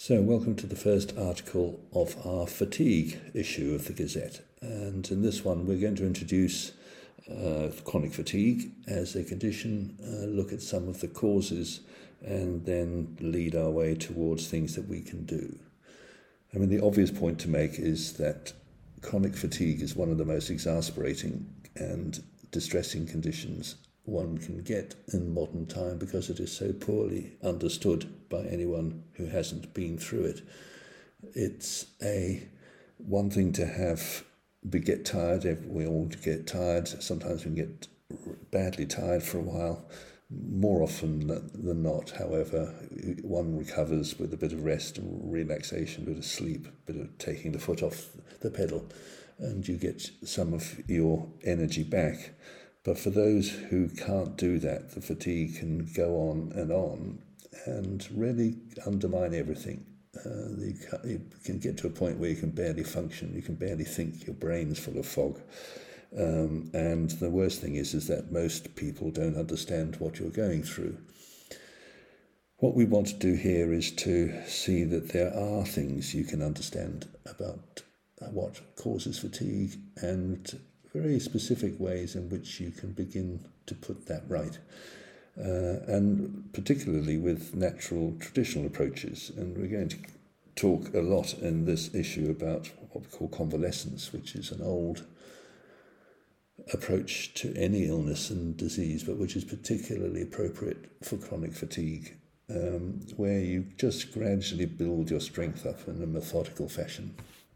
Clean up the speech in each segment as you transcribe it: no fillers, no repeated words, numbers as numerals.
So, welcome to the first article of our fatigue issue of the Gazette. And in this one, we're going to introduce chronic fatigue as a condition, look at some of the causes, and then lead our way towards things that we can do. I mean, the obvious point to make is that chronic fatigue is one of the most exasperating and distressing conditions one can get in modern time because it is so poorly understood by anyone who hasn't been through it. It's one thing to get tired. We all get tired. Sometimes we get badly tired for a while. More often than not, however, one recovers with a bit of rest and relaxation, a bit of sleep, a bit of taking the foot off the pedal, and you get some of your energy back. But for those who can't do that, the fatigue can go on and really undermine everything. You can get to a point where you can barely function, you can barely think, your brain's full of fog. And the worst thing is that most people don't understand what you're going through. What we want to do here is to see that there are things you can understand about what causes fatigue and very specific ways in which you can begin to put that right. And particularly with natural traditional approaches. And we're going to talk a lot in this issue about what we call convalescence, which is an old approach to any illness and disease, but which is particularly appropriate for chronic fatigue, where you just gradually build your strength up in a methodical fashion.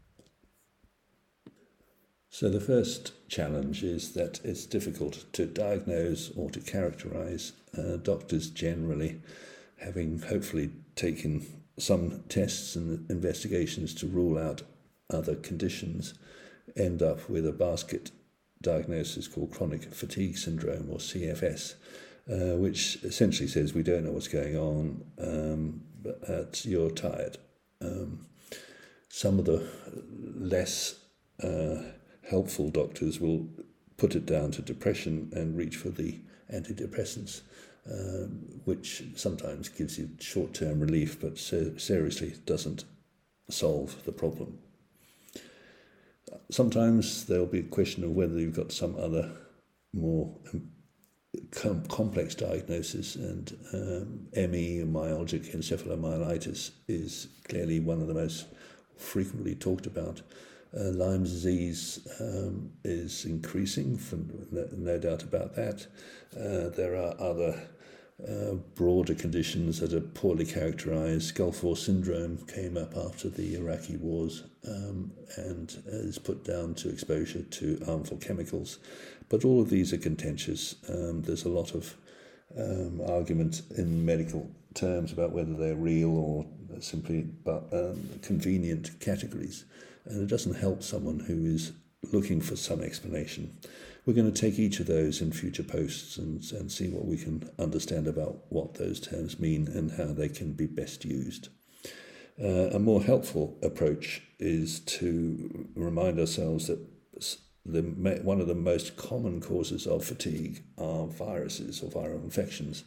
So the first challenge is that it's difficult to diagnose or to characterize. Doctors generally, having hopefully taken some tests and investigations to rule out other conditions, end up with a basket diagnosis called chronic fatigue syndrome, or CFS, which essentially says we don't know what's going on, but you're tired. Some of the less helpful doctors will put it down to depression and reach for the antidepressants, which sometimes gives you short-term relief, but seriously doesn't solve the problem. Sometimes there'll be a question of whether you've got some other more complex diagnosis, and ME, myalgic encephalomyelitis, is clearly one of the most frequently talked about. Lyme disease is increasing, no doubt about that. There are other broader conditions that are poorly characterized. Gulf War syndrome came up after the Iraqi wars and is put down to exposure to harmful chemicals. But all of these are contentious. There's a lot of argument in medical terms about whether they're real or simply convenient categories. And it doesn't help someone who is looking for some explanation. We're going to take each of those in future posts and see what we can understand about what those terms mean and how they can be best used. A more helpful approach is to remind ourselves that one of the most common causes of fatigue are viruses or viral infections.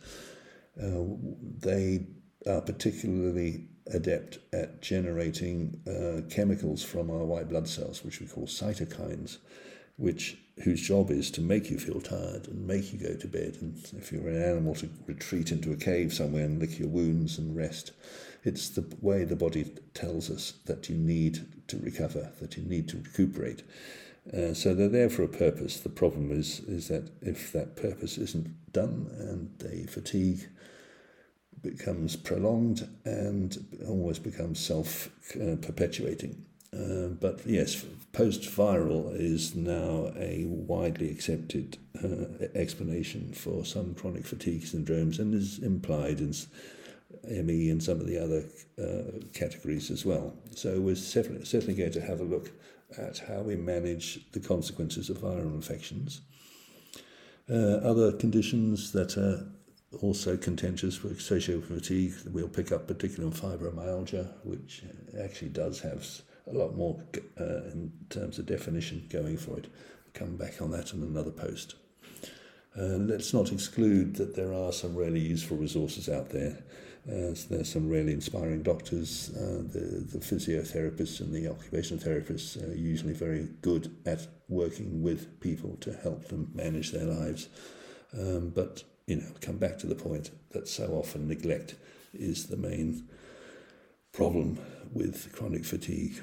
They are particularly adept at generating chemicals from our white blood cells, which we call cytokines, whose job is to make you feel tired and make you go to bed, and if you're an animal, to retreat into a cave somewhere and lick your wounds and rest. It's the way the body tells us that you need to recover, that you need to recuperate. So they're there for a purpose. The problem is that if that purpose isn't done and the fatigue becomes prolonged and almost becomes self-perpetuating. But yes, post-viral is now a widely accepted explanation for some chronic fatigue syndromes, and is implied in ME and some of the other categories as well. So we're certainly going to have a look at how we manage the consequences of viral infections. Other conditions that are also contentious with social fatigue, we'll pick up particularly fibromyalgia, which actually does have a lot more in terms of definition going for it. We'll come back on that in another post. Let's not exclude that there are some really useful resources out there. So there's some really inspiring doctors. The physiotherapists and the occupational therapists are usually very good at working with people to help them manage their lives. But, come back to the point that so often neglect is the main problem with chronic fatigue.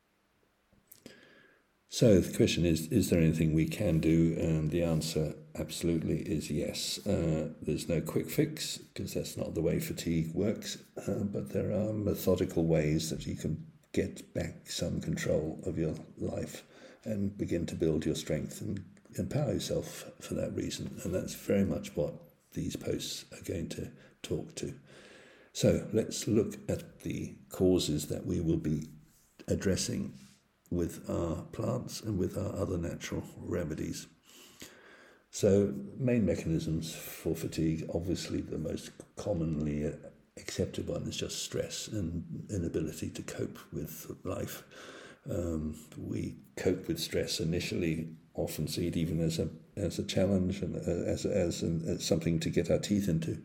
So the question is there anything we can do? And the answer absolutely is yes. There's no quick fix, because that's not the way fatigue works, but there are methodical ways that you can get back some control of your life and begin to build your strength and empower yourself for that reason. And that's very much what these posts are going to talk to. So let's look at the causes that we will be addressing with our plants and with our other natural remedies. So main mechanisms for fatigue, obviously the most commonly accepted one is just stress and inability to cope with life. We cope with stress initially, often see it even as a challenge and as something to get our teeth into.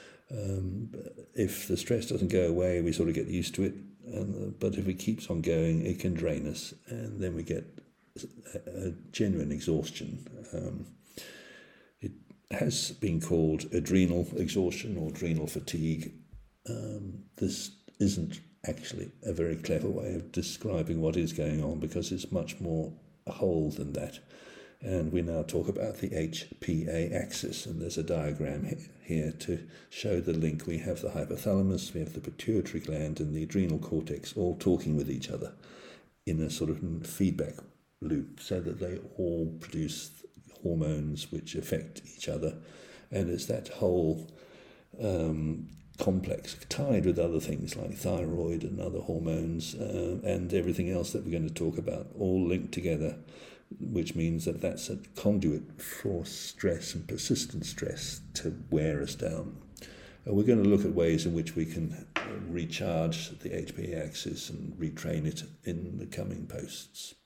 If the stress doesn't go away, we sort of get used to it. But if it keeps on going, it can drain us, and then we get a genuine exhaustion. It has been called adrenal exhaustion or adrenal fatigue. This isn't actually a very clever way of describing what is going on, because it's much more whole than that. And we now talk about the HPA axis, and there's a diagram here to show the link. We have the hypothalamus, we have the pituitary gland, and the adrenal cortex all talking with each other in a sort of feedback loop, so that they all produce hormones which affect each other. And it's that whole complex, tied with other things like thyroid and other hormones and everything else that we're going to talk about, all linked together, which means that that's a conduit for stress and persistent stress to wear us down. We're going to look at ways in which we can recharge the HPA axis and retrain it in the coming posts.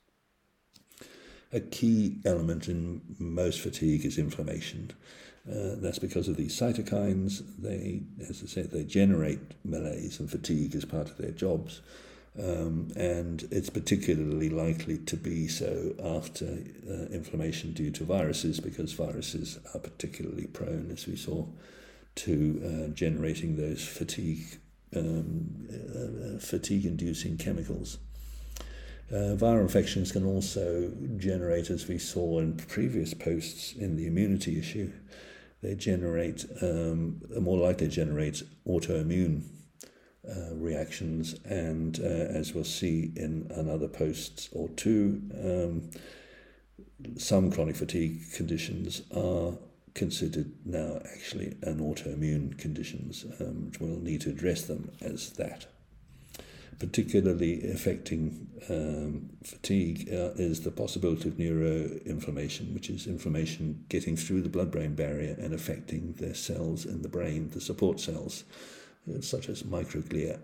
A key element in most fatigue is inflammation. That's because of these cytokines. They, as I said, they generate malaise and fatigue as part of their jobs. And it's particularly likely to be so after inflammation due to viruses, because viruses are particularly prone, as we saw, to generating those fatigue-inducing chemicals. Viral infections can also generate, as we saw in previous posts in the immunity issue, they generate, are more likely to generate autoimmune reactions, and as we'll see in another post or two, some chronic fatigue conditions are considered now actually an autoimmune conditions, which we'll need to address them as that. Particularly affecting fatigue is the possibility of neuroinflammation, which is inflammation getting through the blood-brain barrier and affecting the cells in the brain, the support cells, such as microglia.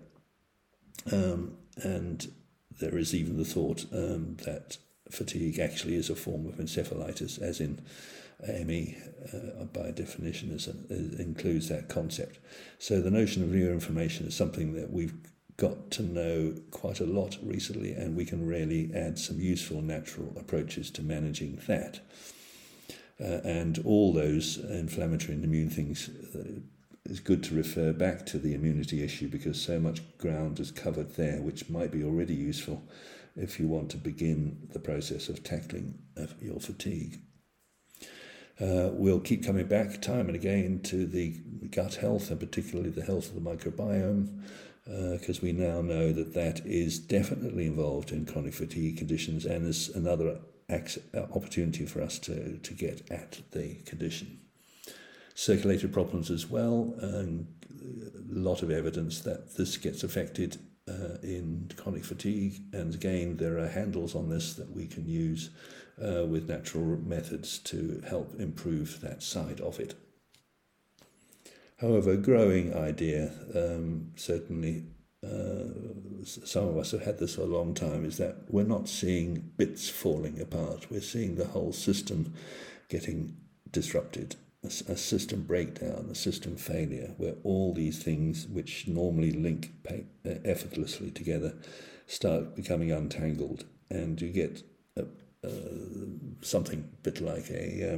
And there is even the thought that fatigue actually is a form of encephalitis, as in AME, by definition, includes that concept. So the notion of neuroinflammation is something that we've got to know quite a lot recently, and we can really add some useful natural approaches to managing that. And all those inflammatory and immune things, it's good to refer back to the immunity issue, because so much ground is covered there, which might be already useful if you want to begin the process of tackling your fatigue. We'll keep coming back time and again to the gut health, and particularly the health of the microbiome, because we now know that that is definitely involved in chronic fatigue conditions, and is another opportunity for us to get at the condition. Circulatory problems as well, and a lot of evidence that this gets affected in chronic fatigue, and again there are handles on this that we can use with natural methods to help improve that side of it. However, a growing idea, certainly some of us have had this for a long time, is that we're not seeing bits falling apart, we're seeing the whole system getting disrupted. a system breakdown, a system failure, where all these things which normally link effortlessly together start becoming untangled, and you get something a bit like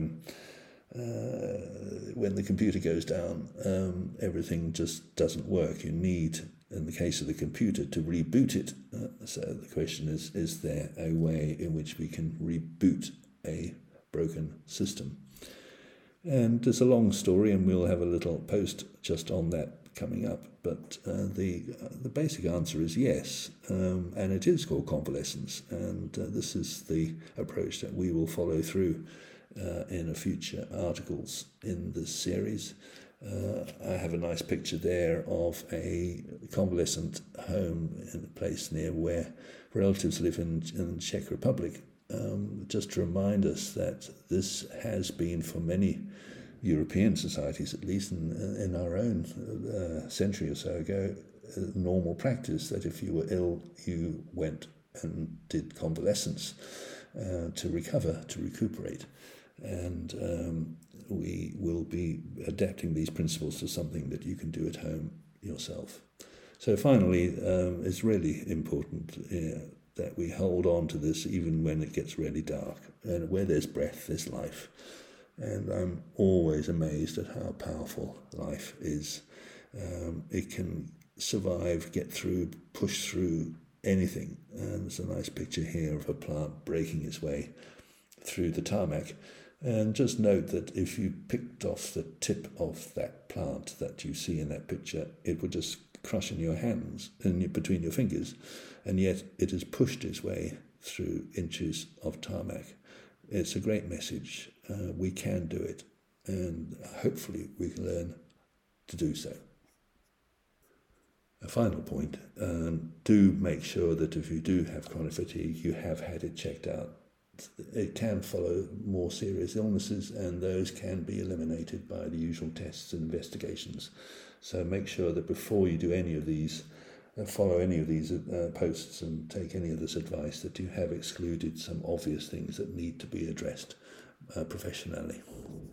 when the computer goes down, everything just doesn't work. You need, in the case of the computer, to reboot it. So the question is there a way in which we can reboot a broken system? And it's a long story, and we'll have a little post just on that coming up. But the basic answer is yes, and it is called convalescence, and this is the approach that we will follow through in future articles in this series. I have a nice picture there of a convalescent home in a place near where relatives live in Czech Republic. Just to remind us that this has been, for many European societies at least, in our own century or so ago, normal practice, that if you were ill, you went and did convalescence to recover, to recuperate. And we will be adapting these principles to something that you can do at home yourself. So finally, it's really important that we hold on to this even when it gets really dark. And where there's breath, there's life. And I'm always amazed at how powerful life is. It can survive, get through, push through anything. And there's a nice picture here of a plant breaking its way through the tarmac. And just note that if you picked off the tip of that plant that you see in that picture, it would just crush in your hands, between your fingers, and yet it has pushed its way through inches of tarmac. It's a great message. We can do it, and hopefully we can learn to do so. A final point, do make sure that if you do have chronic fatigue, you have had it checked out. It can follow more serious illnesses, and those can be eliminated by the usual tests and investigations. So make sure that before you do any of these, follow any of these posts and take any of this advice, that you have excluded some obvious things that need to be addressed professionally.